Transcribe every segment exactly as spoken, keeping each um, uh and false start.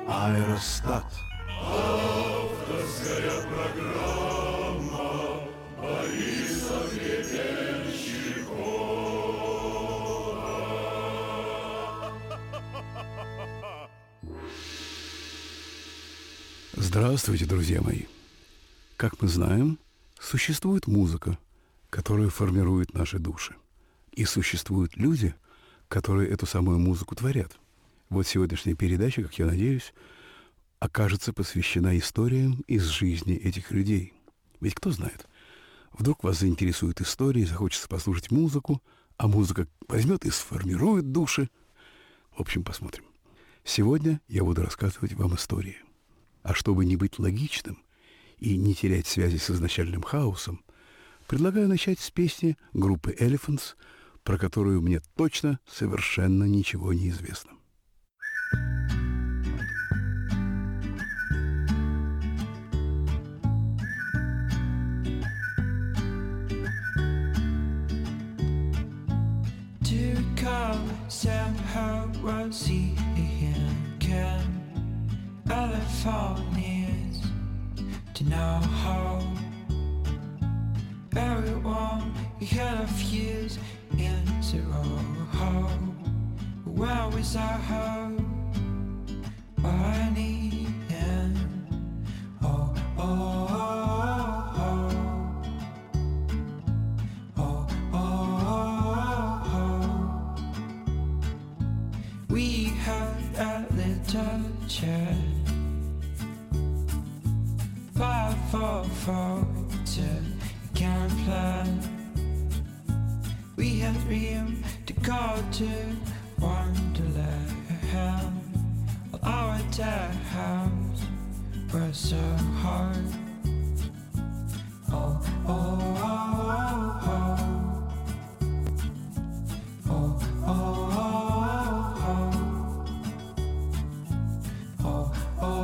Аэростат. Авторская программа Бориса Гребенщикова. Здравствуйте, друзья мои! Как мы знаем, существует музыка, которая формирует наши души. И существуют люди, которые эту самую музыку творят. Вот сегодняшняя передача, как я надеюсь, окажется посвящена историям из жизни этих людей. Ведь кто знает, вдруг вас заинтересует история, захочется послушать музыку, а музыка возьмет и сформирует души. В общем, посмотрим. Сегодня я буду рассказывать вам истории. А чтобы не быть логичным и не терять связи с изначальным хаосом, предлагаю начать с песни группы Elephants, про которую мне точно совершенно ничего не известно. Californians to know how everyone had a fuse in zero home. Where was our hope? I need and oh oh oh oh oh oh. We had a little chat. Five, four, four, two, can't plan. We had dream to go to Wonderland. Well, our house was so hard. Oh, oh, oh, oh. Oh, oh, oh, oh. Oh, oh,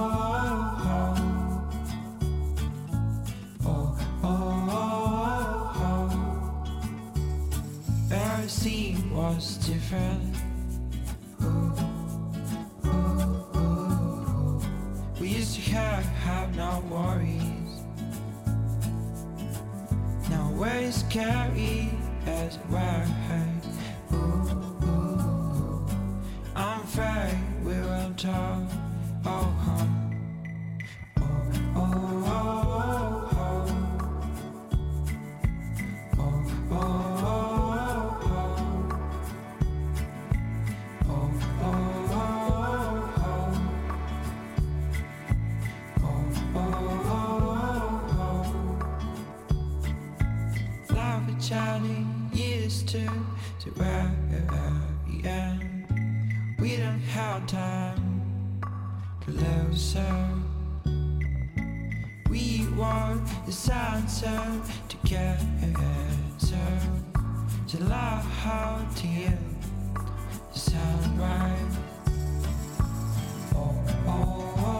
was different. Ooh, ooh, ooh. We used to have, have no worries. Now we're scary as well. Ooh, ooh. I'm afraid we will talk. Oh, hum. Oh, oh, oh, oh. Oh, oh. Years to to where we end. We don't have time to lose, so we want the answer together. To love how to you sound right. Oh, oh.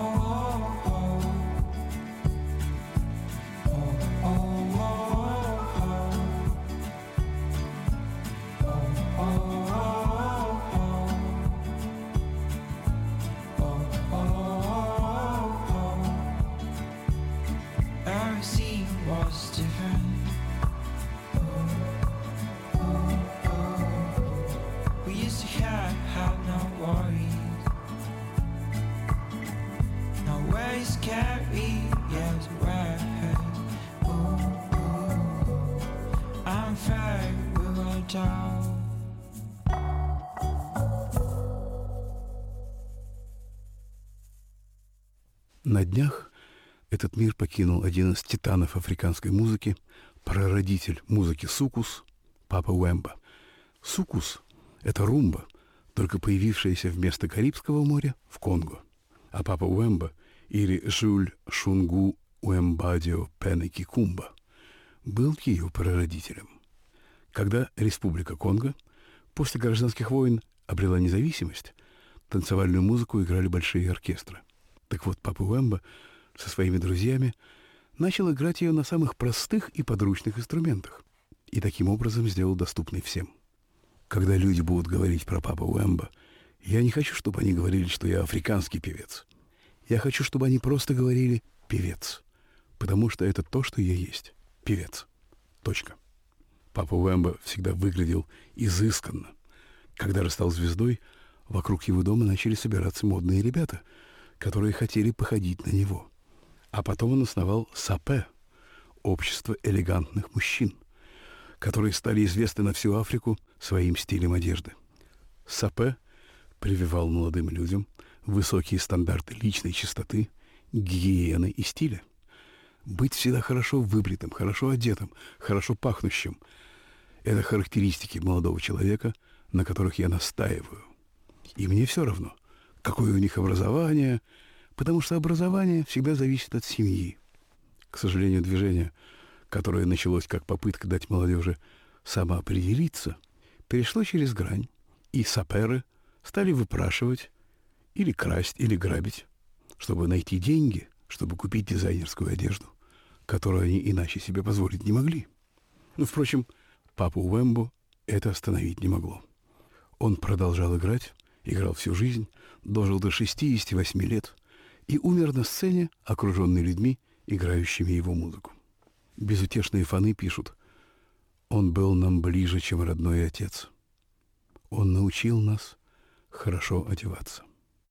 На днях этот мир покинул один из титанов африканской музыки, прародитель музыки сукус, Папа Уэмба. Сукус — это румба, только появившаяся вместо Карибского моря в Конго. А Папа Уэмба, или Жюль Шунгу Уэмбадио Пене Кикумба, был ее прародителем. Когда Республика Конго после гражданских войн обрела независимость, танцевальную музыку играли большие оркестры. Так вот, Папа Уэмба со своими друзьями начал играть ее на самых простых и подручных инструментах и таким образом сделал доступной всем. Когда люди будут говорить про Папа Уэмба Я не хочу, чтобы они говорили, что я африканский певец. Я хочу, чтобы они просто говорили «певец», потому что это то, что я есть. Певец. Точка. Папа Уэмбо всегда выглядел изысканно. Когда же стал звездой, вокруг его дома начали собираться модные ребята, которые хотели походить на него. А потом он основал САПЭ, общество элегантных мужчин, которые стали известны на всю Африку своим стилем одежды. САПЭ прививал молодым людям высокие стандарты личной чистоты, гигиены и стиля. Быть всегда хорошо выбритым, хорошо одетым, хорошо пахнущим — это характеристики молодого человека, на которых я настаиваю. И мне все равно, какое у них образование, потому что образование всегда зависит от семьи. К сожалению, движение, которое началось как попытка дать молодежи самоопределиться, перешло через грань, и саперы стали выпрашивать или красть, или грабить, чтобы найти деньги, чтобы купить дизайнерскую одежду, которую они иначе себе позволить не могли. Но, впрочем, папу Уэмбо это остановить не могло. Он продолжал играть, играл всю жизнь, дожил до шестидесяти восьми лет и умер на сцене, окруженный людьми, играющими его музыку. Безутешные фаны пишут: «Он был нам ближе, чем родной отец. Он научил нас хорошо одеваться».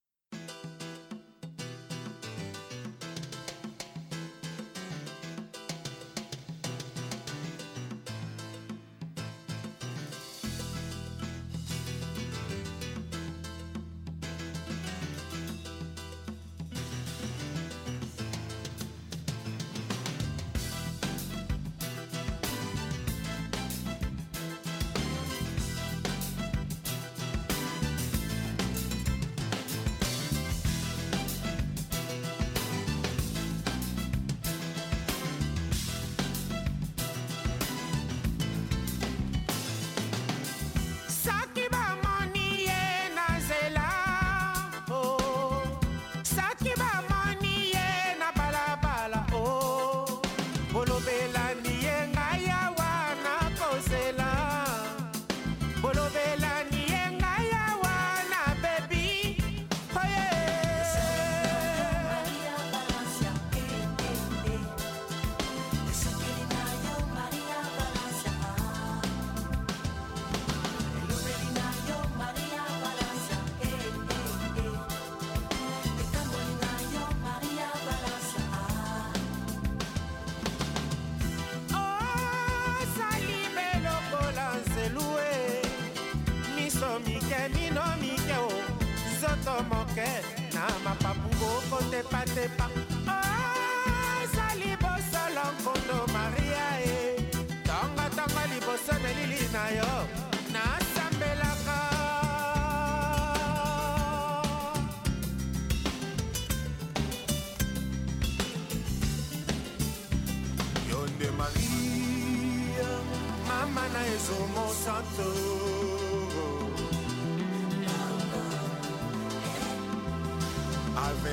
Ave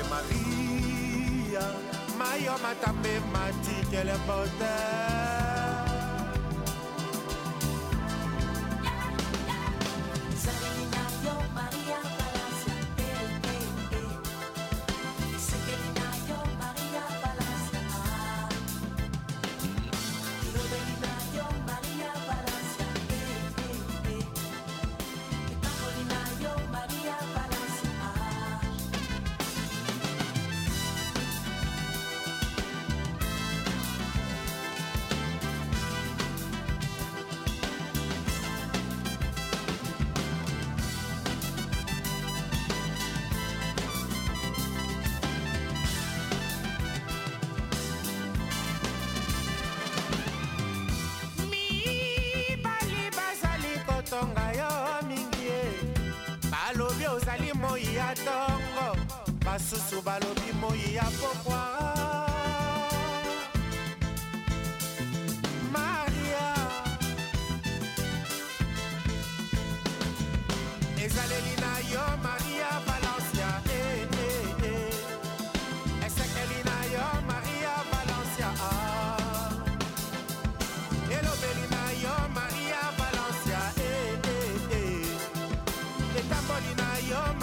Maria, Mayo Matape Mati Kelebote. Balobi moi ya tongo, basusu balobi moi ya pokwa. Maria, ezaleli na yo Maria Valencia, eh eh eh. Esekeli na yo Maria Valencia, ah. Elobeli na yo Maria Valencia, eh eh eh. Etamboli na yo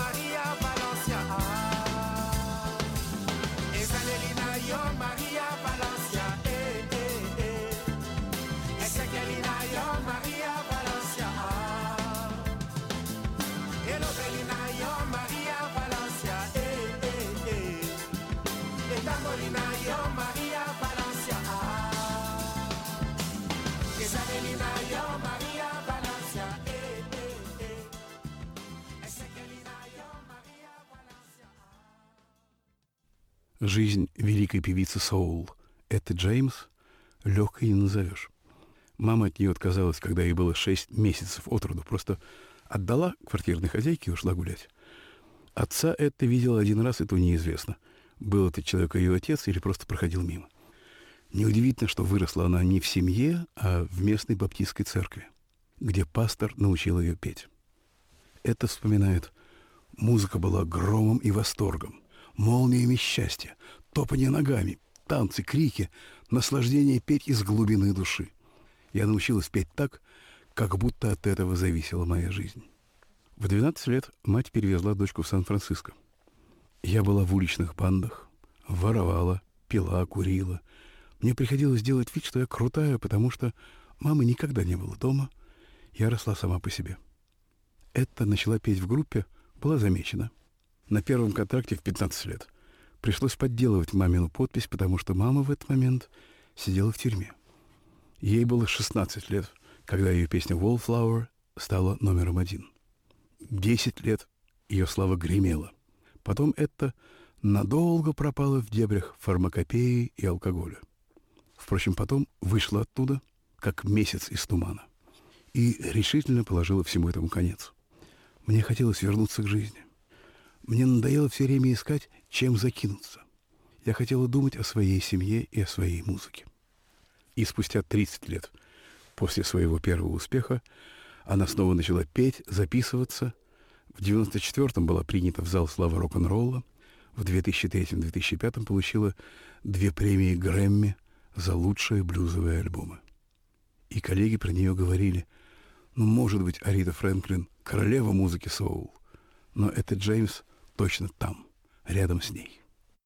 Жизнь великой певицы соул Этты Джеймс легкой не назовешь. Мама от нее отказалась, когда ей было шесть месяцев от роду. Просто отдала квартирной хозяйке и ушла гулять. Отца Этты видела один раз, и то неизвестно, был этот человек ее отец или просто проходил мимо. Неудивительно, что выросла она не в семье, а в местной баптистской церкви, где пастор научил ее петь. Этта вспоминает: музыка была громом и восторгом, молниями счастья, топанье ногами, танцы, крики, наслаждение петь из глубины души. Я научилась петь так, как будто от этого зависела моя жизнь. В двенадцать лет мать перевезла дочку в Сан-Франциско. Я была в уличных бандах, воровала, пила, курила. Мне приходилось делать вид, что я крутая, потому что мамы никогда не было дома. Я росла сама по себе. Этта начала петь в группе, была замечена. На первом контракте в пятнадцать лет пришлось подделывать мамину подпись, потому что мама в этот момент сидела в тюрьме. Ей было шестнадцать лет, когда ее песня «Wallflower» стала номером один. Десять лет ее слава гремела. Потом Этта надолго пропала в дебрях фармакопеи и алкоголя. Впрочем, потом вышла оттуда, как месяц из тумана, и решительно положила всему этому конец. Мне хотелось вернуться к жизни. Мне надоело все время искать, чем закинуться. Я хотела думать о своей семье и о своей музыке. И спустя тридцать лет после своего первого успеха она снова начала петь, записываться. В девяносто четвёртом была принята в зал славы рок-н-ролла. В две тысячи третьем — две тысячи пятом получила две премии Грэмми за лучшие блюзовые альбомы. И коллеги про нее говорили: ну, может быть, Арита Фрэнклин — королева музыки соул, но Этта Джеймс точно там, рядом с ней.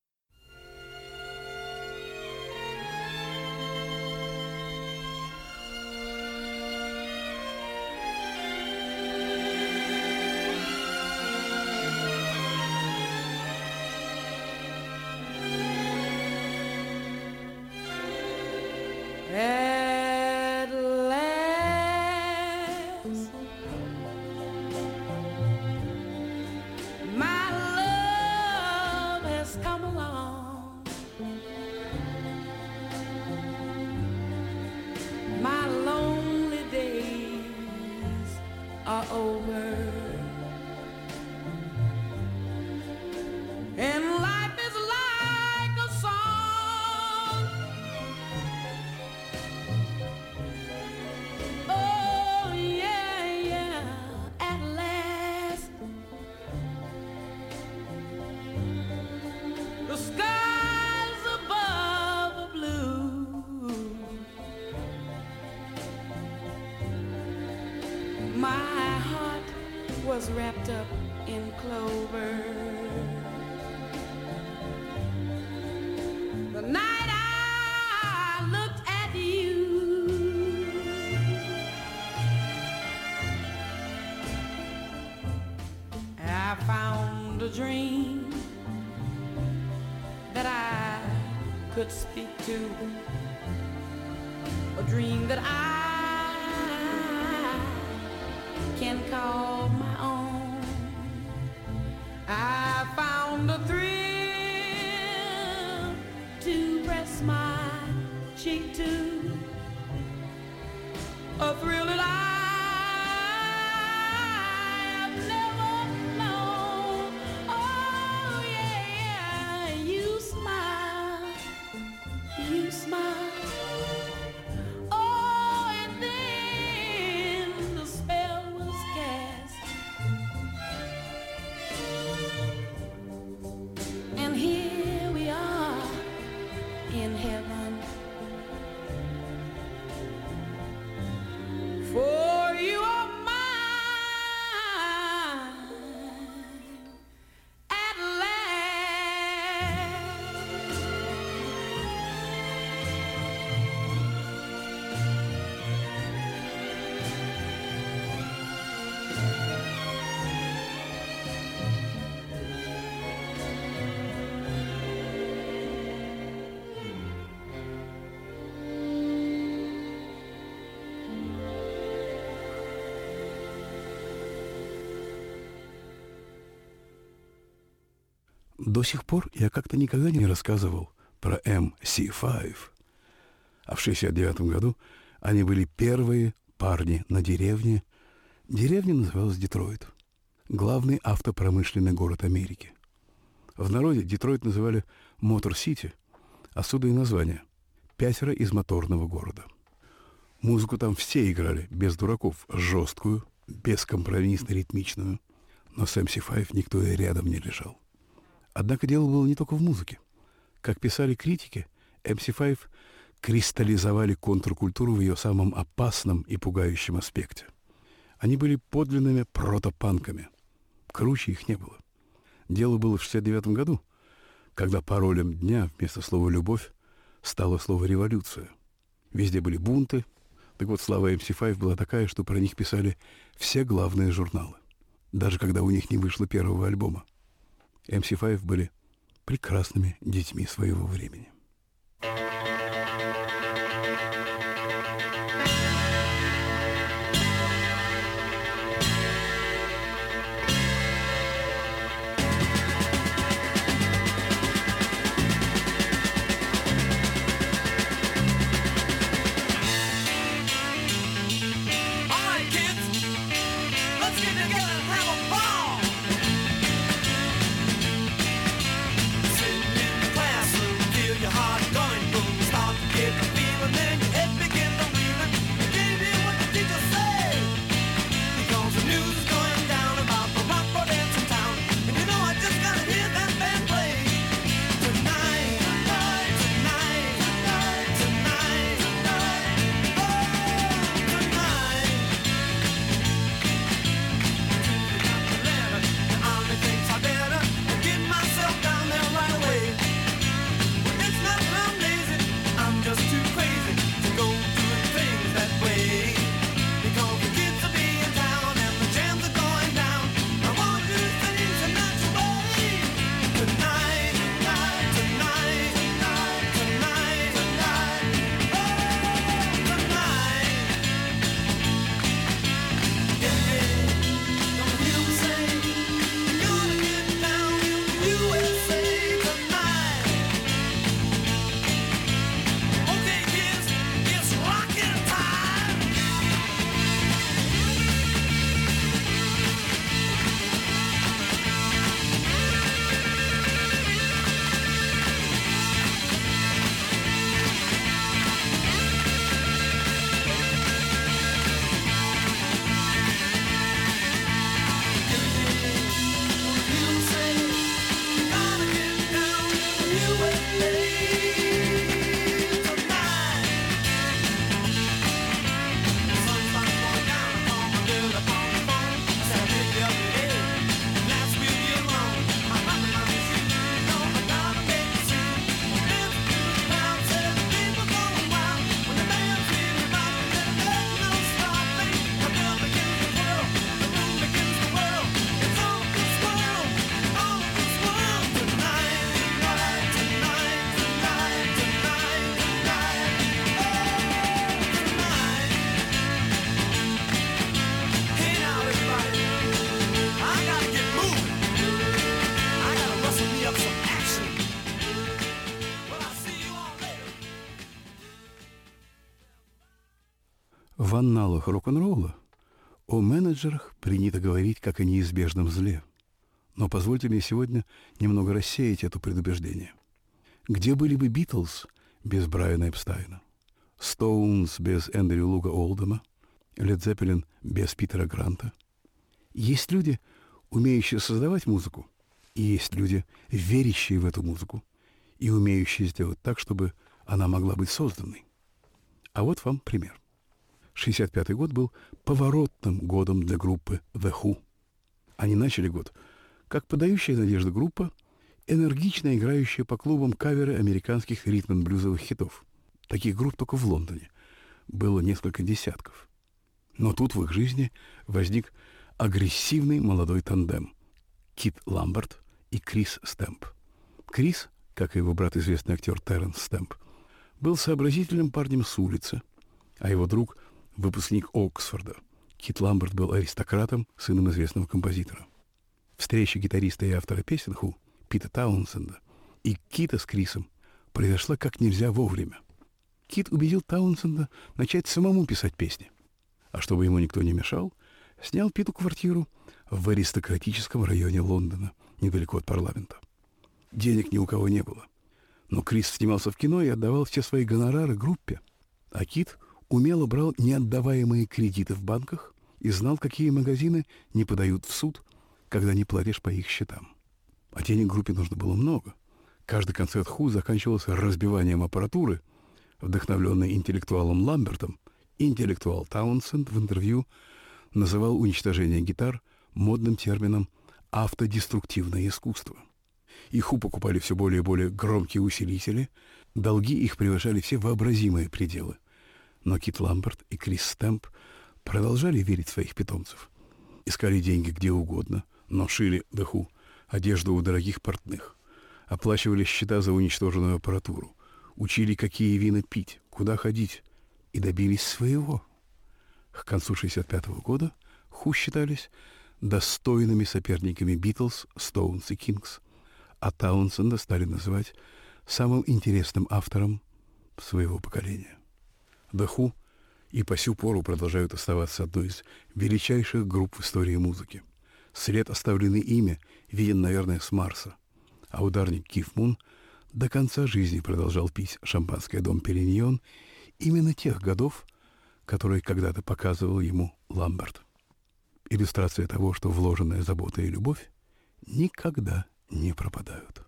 At last, my love has come along. My lonely days are over, and life is like a song. Oh yeah, yeah, at last the skies above are blue. My heart was wrapped up in clover. The night I looked at you, I found a dream that I could speak to, a dream that I can call my own. I found a thrill to press my cheek to, a thrill that I have never known. Oh yeah, you smile, you smile. Oh, and then the spell was cast, and here we are in heaven. До сих пор я как-то никогда не рассказывал про эм си пять. А в шестьдесят девятом году они были первые парни на деревне. Деревня называлась Детройт. Главный автопромышленный город Америки. В народе Детройт называли Мотор-Сити, отсюда и название «Пятеро из моторного города». Музыку там все играли, без дураков, жесткую, бескомпромиссно-ритмичную, но с эм си пять никто и рядом не лежал. Однако дело было не только в музыке. Как писали критики, эм си пять кристаллизовали контркультуру в ее самом опасном и пугающем аспекте. Они были подлинными протопанками. Круче их не было. Дело было в шестьдесят девятом году, когда паролем дня вместо слова «любовь» стало слово «революция». Везде были бунты. Так вот, слава эм си пять была такая, что про них писали все главные журналы. Даже когда у них не вышло первого альбома. эм си пять были прекрасными детьми своего времени. В анналах рок-н-ролла о менеджерах принято говорить как о неизбежном зле. Но позвольте мне сегодня немного рассеять это предубеждение. Где были бы Битлз без Брайана Эпстайна? Стоунс без Эндрю Луга Олдема? Лед Зеппелин без Питера Гранта? Есть люди, умеющие создавать музыку, и есть люди, верящие в эту музыку, и умеющие сделать так, чтобы она могла быть созданной. А вот вам пример. шестьдесят пятый год был поворотным годом для группы The Who. Они начали год как подающая надежды группа, энергично играющая по клубам каверы американских ритм-н-блюзовых хитов. Таких групп только в Лондоне было несколько десятков. Но тут в их жизни возник агрессивный молодой тандем — Кит Ламберт и Крис Стэмп. Крис, как и его брат, известный актер Терренс Стэмп, был сообразительным парнем с улицы, а его друг — выпускник Оксфорда. Кит Ламберт был аристократом, сыном известного композитора. Встреча гитариста и автора песен Ху Пита Таунсенда и Кита с Крисом произошла как нельзя вовремя. Кит убедил Таунсенда начать самому писать песни. А чтобы ему никто не мешал, снял Питу квартиру в аристократическом районе Лондона, недалеко от парламента. Денег ни у кого не было. Но Крис снимался в кино и отдавал все свои гонорары группе. А Кит умело брал неотдаваемые кредиты в банках и знал, какие магазины не подают в суд, когда не платишь по их счетам. А денег группе нужно было много. Каждый концерт Ху заканчивался разбиванием аппаратуры. Вдохновленный интеллектуалом Ламбертом, интеллектуал Таунсенд в интервью называл уничтожение гитар модным термином «автодеструктивное искусство». И Ху покупали все более и более громкие усилители, долги их превышали все вообразимые пределы. Но Кит Ламберт и Крис Стэмп продолжали верить в своих питомцев. Искали деньги где угодно, но шили The Who одежду у дорогих портных, оплачивали счета за уничтоженную аппаратуру, учили, какие вина пить, куда ходить, и добились своего. К концу шестьдесят пятого года Ху считались достойными соперниками Битлз, Стоунс и Кингс, а Таунсенда стали называть самым интересным автором своего поколения. The Who и по сю пору продолжают оставаться одной из величайших групп в истории музыки. След, оставленный ими, виден, наверное, с Марса, а ударник Киф Мун до конца жизни продолжал пить шампанское «Дом Периньон» именно тех годов, которые когда-то показывал ему Ламберт. Иллюстрация того, что вложенная забота и любовь никогда не пропадают.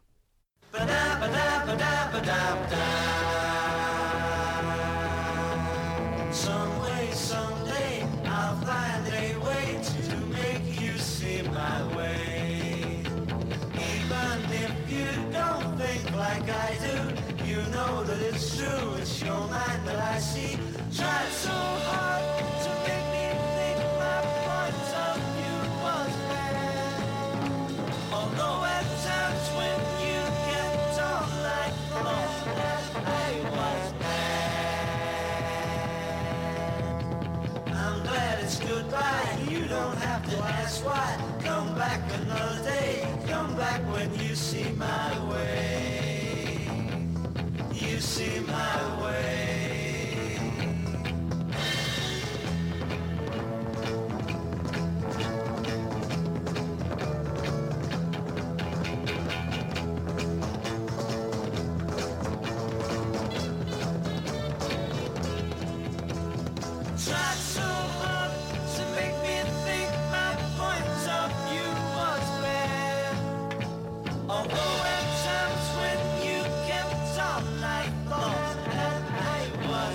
Someday, someday, I'll find a way to make you see my way. Even if you don't think like I do, you know that it's true, it's your mind that I see. Tried so hard to make me think my point of view was bad. Although at times when you kept on like thought that I was bad. I'm glad it's goodbye, you don't have to ask why. Come back another day, come back when you see my way. You see my way. Tried so hard to make me think my point of view was bad. Although at times when you kept on, I thought that I was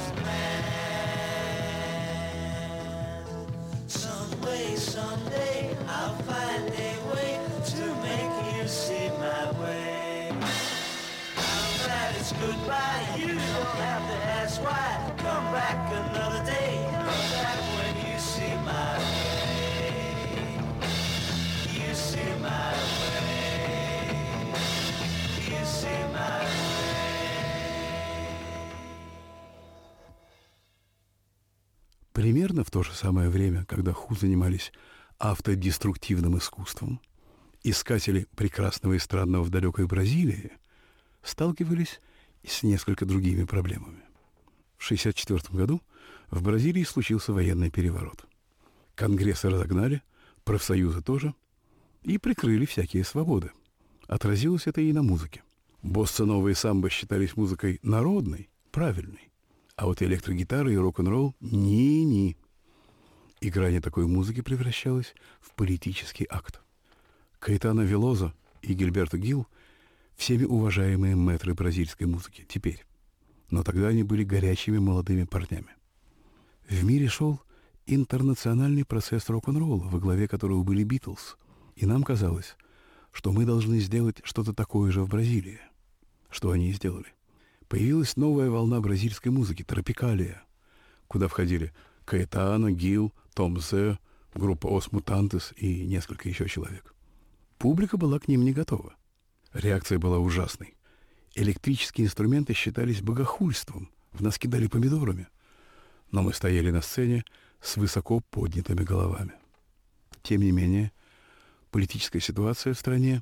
mad. Some way, someday, I'll find a way to make you see my way. I'm glad it's goodbye, you don't have to ask why. Come back another day, come back when you see my way. You see my way. You see my way. Примерно в то же самое время, когда Ху занимались автодеструктивным искусством, искатели прекрасного и странного в далекой Бразилии сталкивались с несколько другими проблемами. В шестьдесят четвёртом году в Бразилии случился военный переворот. Конгрессы разогнали, профсоюзы тоже, и прикрыли всякие свободы. Отразилось это и на музыке. Босса-нова и самбо считались музыкой народной, правильной, а вот электрогитара и рок-н-ролл — ни-ни. Играние такой музыки превращалось в политический акт. Каэтано Велозо и Гильберто Гил — всеми уважаемые мэтры бразильской музыки теперь. Но тогда они были горячими молодыми парнями. В мире шел интернациональный процесс рок-н-ролла, во главе которого были Битлз. И нам казалось, что мы должны сделать что-то такое же в Бразилии. Что они и сделали. Появилась новая волна бразильской музыки, тропикалия, куда входили Каэтано, Гил, Том Зе, группа Os Mutantes и несколько еще человек. Публика была к ним не готова. Реакция была ужасной. Электрические инструменты считались богохульством, в нас кидали помидорами. Но мы стояли на сцене с высоко поднятыми головами. Тем не менее, политическая ситуация в стране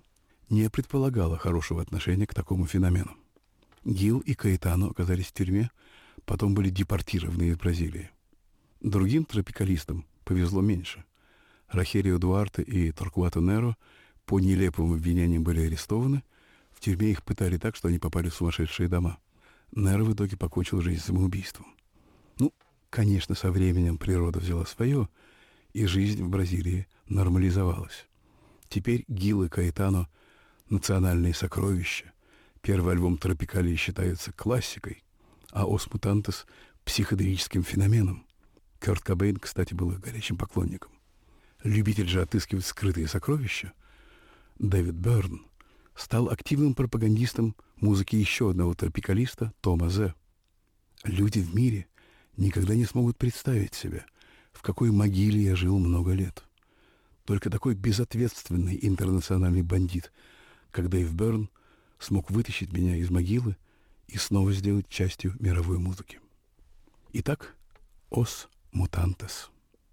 не предполагало хорошего отношения к такому феномену. Гил и Каэтано оказались в тюрьме, потом были депортированы из Бразилии. Другим тропикалистам повезло меньше. Рохерио Дуарте и Торкуато Неро по нелепым обвинениям были арестованы. В тюрьме их пытали так, что они попали в сумасшедшие дома. Неро в итоге покончил жизнь самоубийством. Ну, конечно, со временем природа взяла свое, и жизнь в Бразилии нормализовалась. Теперь Гил и Каэтано — национальные сокровища. Первый альбом «Тропикалии» считается классикой, а «Ос Мутантес» — психоделическим феноменом. Кёрт Кобейн, кстати, был их горячим поклонником. Любитель же отыскивать скрытые сокровища, Дэвид Бёрн стал активным пропагандистом музыки еще одного тропикалиста, Тома Зе. Люди в мире никогда не смогут представить себя, в какой могиле я жил много лет. Только такой безответственный интернациональный бандит, как Дэйв Бёрн, смог вытащить меня из могилы и снова сделать частью мировой музыки. Итак, «Ос Мутантес».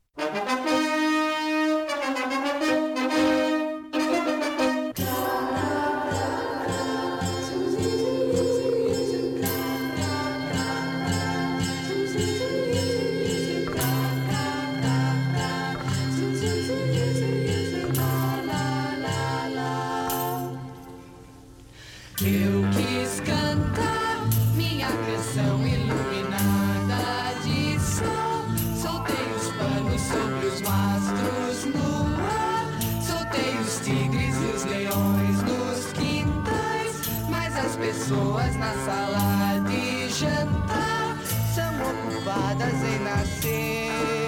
Eu quis cantar minha canção iluminada de sol. Soltei os panos sobre os mastros no ar. Soltei os tigres e os leões nos quintais. Mas as pessoas na sala de jantar são ocupadas em nascer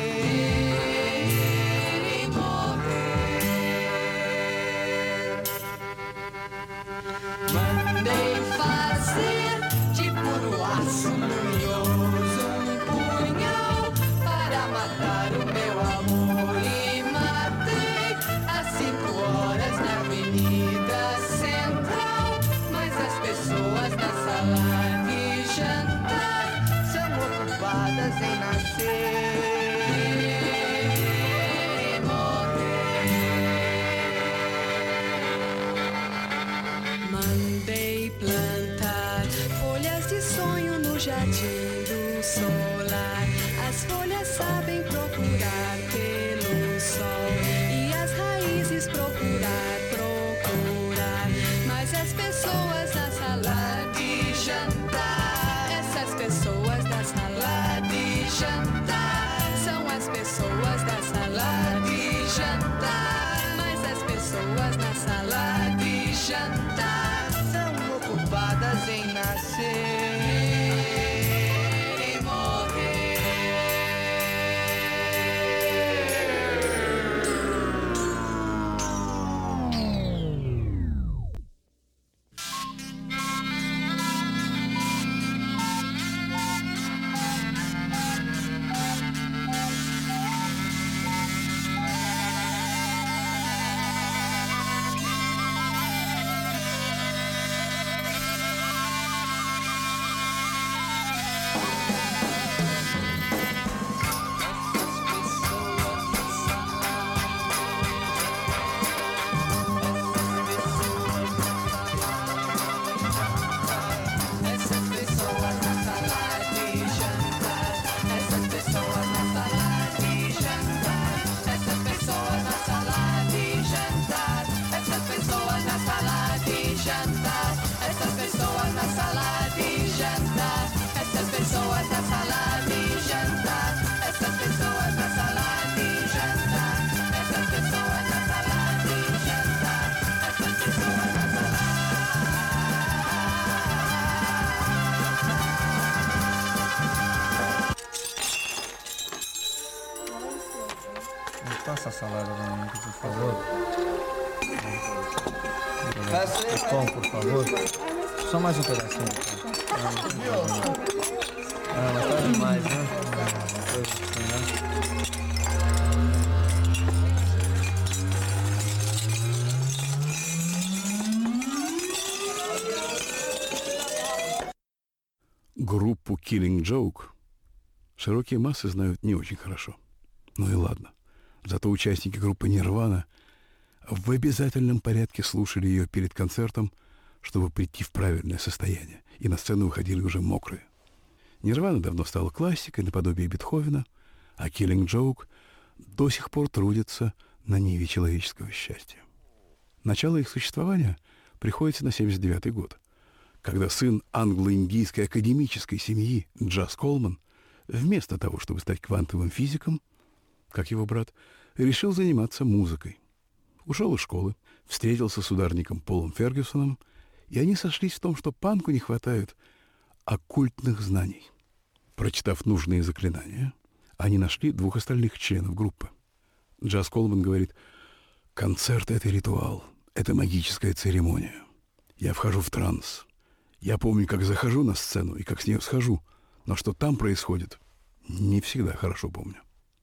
e morrer. Mandei fazer de puro aço luminoso um punhal para matar o meu amor e matei às cinco horas na Avenida Central. Mas as pessoas na sala de jantar são ocupadas em nascer e morrer. Mandei plantar folhas de sonho no jardim do solar. As folhas sabem procurar pelo sol e as raízes procurar, procurar. Mas as pessoas na sala de jantar, essas pessoas na sala de jantar, são as pessoas da sala de jantar. Mas as pessoas na sala de jantar são ocupadas em nascer e morrer. Essas pessoas na sala de jantar, essas pessoas na sala de jantar, essas pessoas na sala de jantar, essas pessoas na sala de jantar, essas pessoas na sala de jantar, essas pessoas na sala de jantar, essas pessoas na sala de jantar, essas pessoas na sala de jantar, essas pessoas na sala. Me passa a salada da minha, por favor. Passa- Pão, por favor. Só mais um pedacinho. Ah, mas tá demais, né? Coisa assim, né? Группу Killing Joke широкие массы знают не очень хорошо. Ну и ладно. Зато участники группы Nirvana в обязательном порядке слушали ее перед концертом, чтобы прийти в правильное состояние, и на сцену выходили уже мокрые. Нирвана давно стала классикой наподобие Бетховена, а Killing Joke до сих пор трудится на ниве человеческого счастья. Начало их существования приходится на семьдесят девятый год, когда сын англо-индийской академической семьи Джаз Колман, вместо того, чтобы стать квантовым физиком, как его брат, решил заниматься музыкой. Ушел из школы, встретился с ударником Полом Фергюсоном, и они сошлись в том, что панку не хватает оккультных знаний. Прочитав нужные заклинания, они нашли двух остальных членов группы. Джаз Колман говорит: «Концерт — это ритуал, это магическая церемония. Я вхожу в транс. Я помню, как захожу на сцену и как с нее схожу, но что там происходит, не всегда хорошо помню».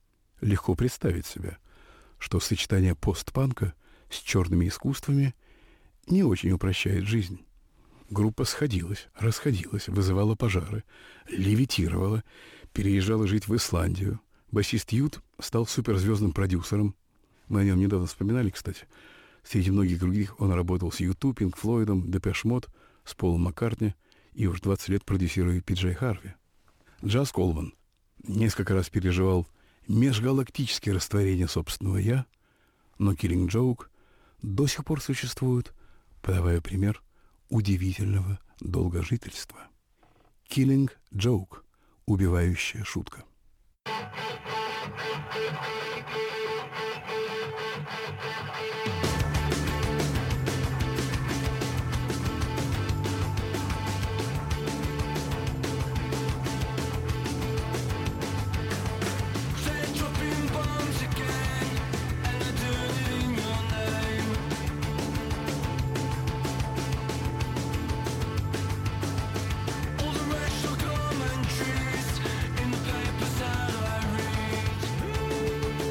Легко представить себе, что сочетание постпанка с черными искусствами не очень упрощает жизнь. Группа сходилась, расходилась, вызывала пожары, левитировала, переезжала жить в Исландию. Басист Ют стал суперзвездным продюсером. Мы о нем недавно вспоминали, кстати. Среди многих других он работал с Юту, Пинк Флойдом, Депеш Мод, с Полом Маккартни и уж двадцать лет продюсирует Пи Джей Харви. Джаз Колман несколько раз переживал межгалактические растворения собственного «я», но Killing Joke до сих пор существует, подавая пример удивительного долгожительства. Killing Joke — убивающая шутка. All the racial commentaries in the papers that I read.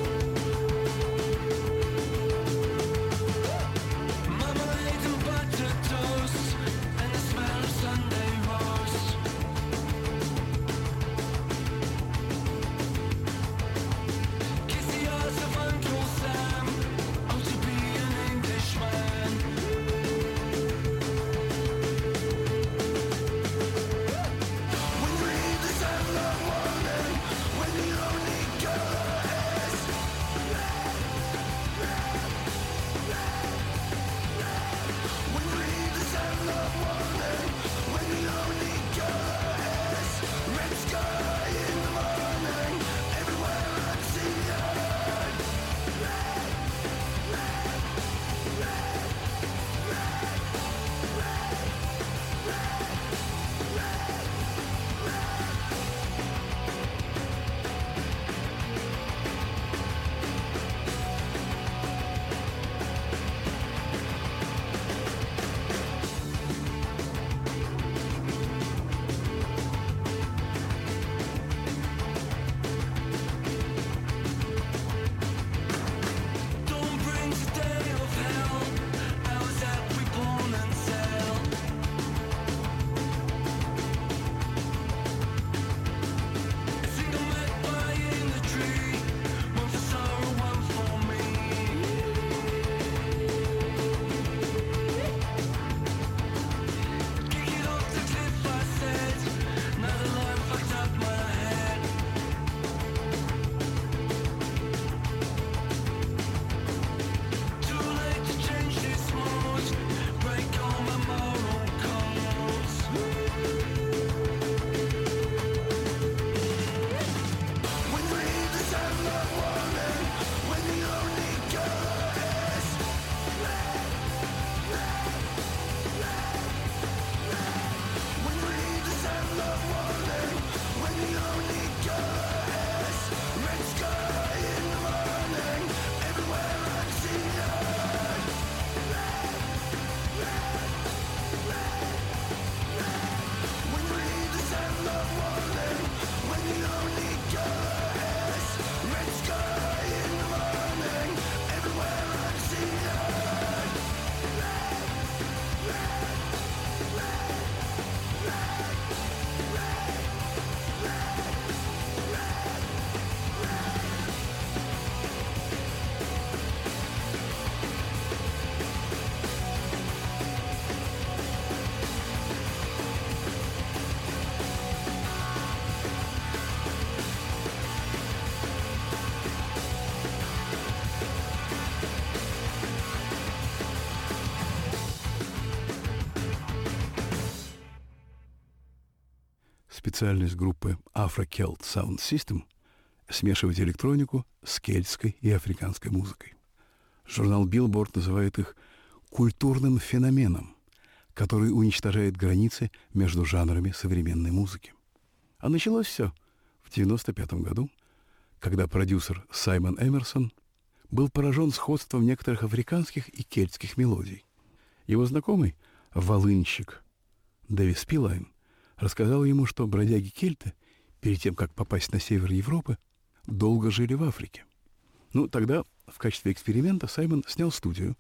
специальность группы Afro-Celt Sound System — смешивать электронику с кельтской и африканской музыкой. Журнал Billboard называет их культурным феноменом, который уничтожает границы между жанрами современной музыки. А началось все в девяносто пятом году, когда продюсер Саймон Эмерсон был поражен сходством некоторых африканских и кельтских мелодий. Его знакомый, волынщик Дэвис Пилайн, рассказал ему, что бродяги-кельты, перед тем, как попасть на север Европы, долго жили в Африке. Ну, тогда в качестве эксперимента Саймон снял студию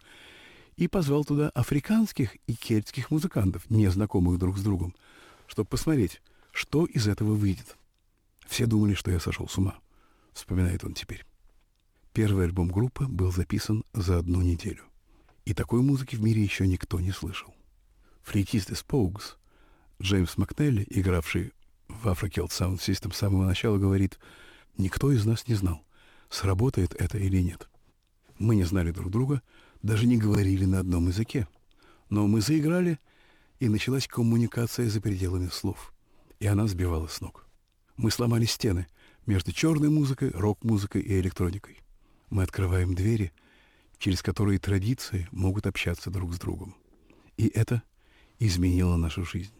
и позвал туда африканских и кельтских музыкантов, не знакомых друг с другом, чтобы посмотреть, что из этого выйдет. Все думали, что я сошел с ума, вспоминает он теперь. Первый альбом группы был записан за одну неделю. И такой музыки в мире еще никто не слышал. Флейтист из Pogues Джеймс Макнелли, игравший в Afro-Celt Sound System с самого начала, говорит: «Никто из нас не знал, сработает это или нет. Мы не знали друг друга, даже не говорили на одном языке. Но мы заиграли, и началась коммуникация за пределами слов. И она сбивала с ног. Мы сломали стены между черной музыкой, рок-музыкой и электроникой. Мы открываем двери, через которые традиции могут общаться друг с другом. И это изменило нашу жизнь».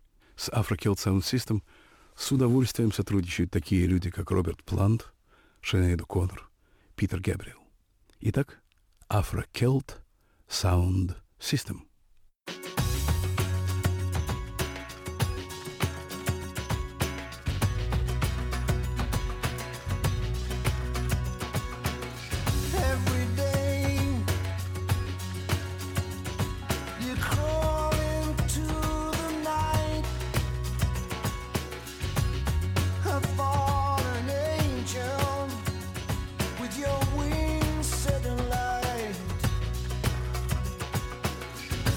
С Afro-Celt Sound System с удовольствием сотрудничают такие люди, как Роберт Плант, Шинейд О'Коннор, Питер Гэбриэл. Итак, Afro-Celt Sound System. With your wings set in light,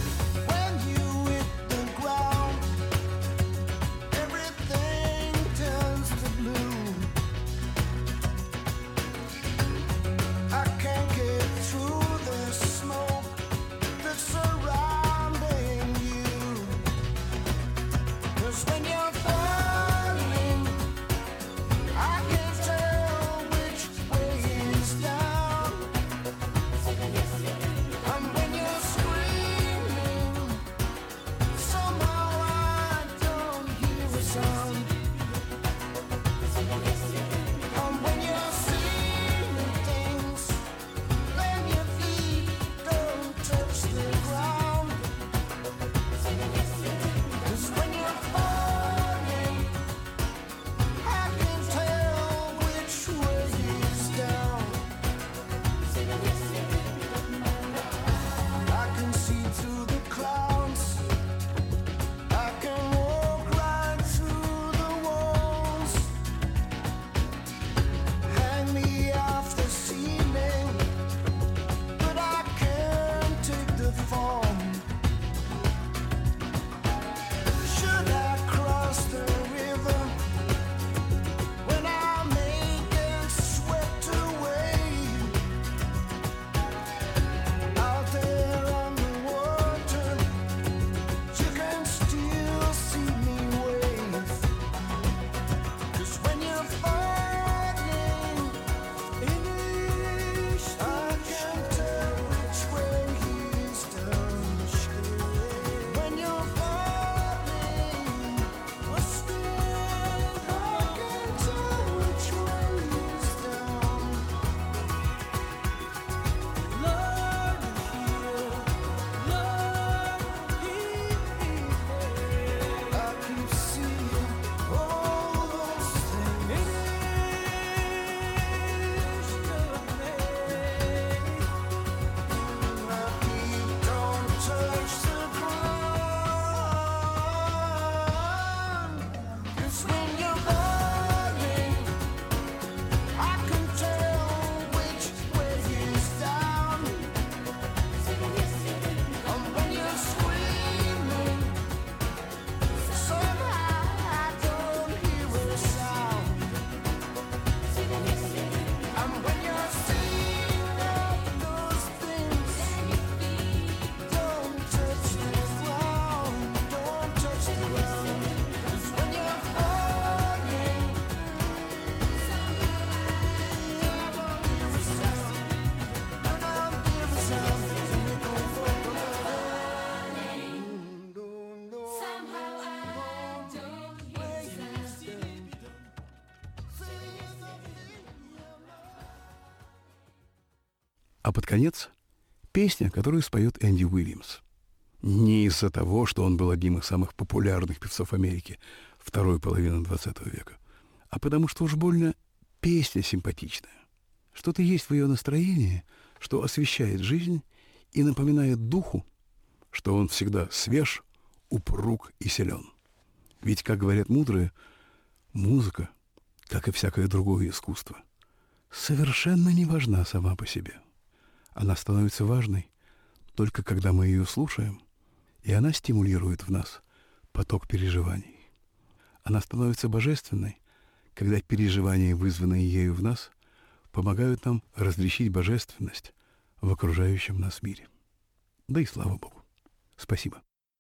А под конец песня, которую споет Энди Уильямс. Не из-за того, что он был одним из самых популярных певцов Америки второй половины двадцатого века, а потому что уж больно песня симпатичная. Что-то есть в ее настроении, что освещает жизнь и напоминает духу, что он всегда свеж, упруг и силен. Ведь, как говорят мудрые, музыка, как и всякое другое искусство, совершенно не важна сама по себе. Она становится важной только когда мы ее слушаем, и она стимулирует в нас поток переживаний. Она становится божественной, когда переживания, вызванные ею в нас, помогают нам различить божественность в окружающем нас мире. Да и слава Богу. Спасибо.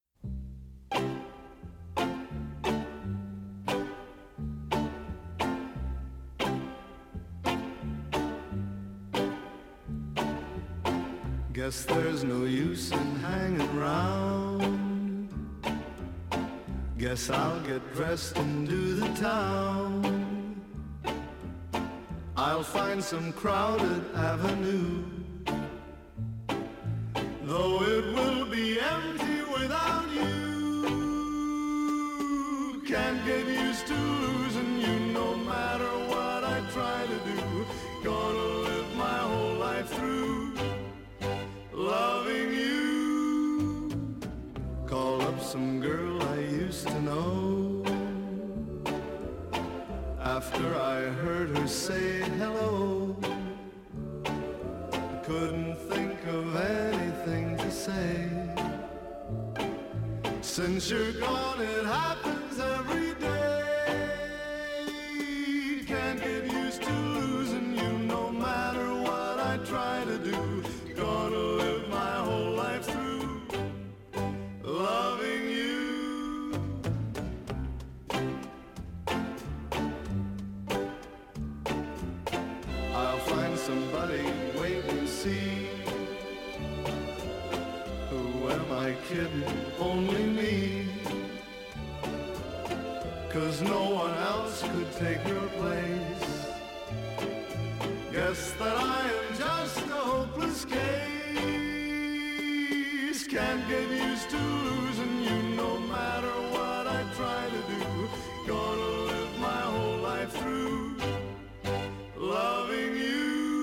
Guess there's no use in hanging round. Guess I'll get dressed and do the town. I'll find some crowded avenue, though it will be empty without you. Can't get used to losing you no matter what I try to do. Gonna live my whole life through loving you. Call up some girl I used to know. After I heard her say hello, I couldn't think of anything to say. Since you're gone, it happens every day. Can't get used to losing you no matter what I try to do. Gonna live my whole life through loving you. I'll find somebody, wait and see. Who am I kidding? Only me. 'Cause no one else could take your place. Guess that I am just a hopeless case. Can't get used to losing you no matter what I try to do. Gonna live my whole life through loving you.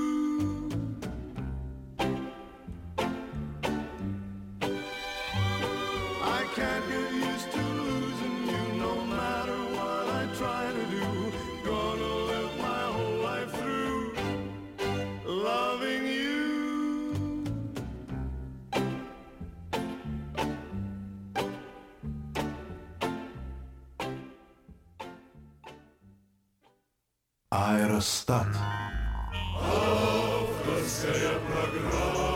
I can't get used to losing you no matter what I try to do. Gonna live my whole life through loving you. Аэростат. Авторская программа.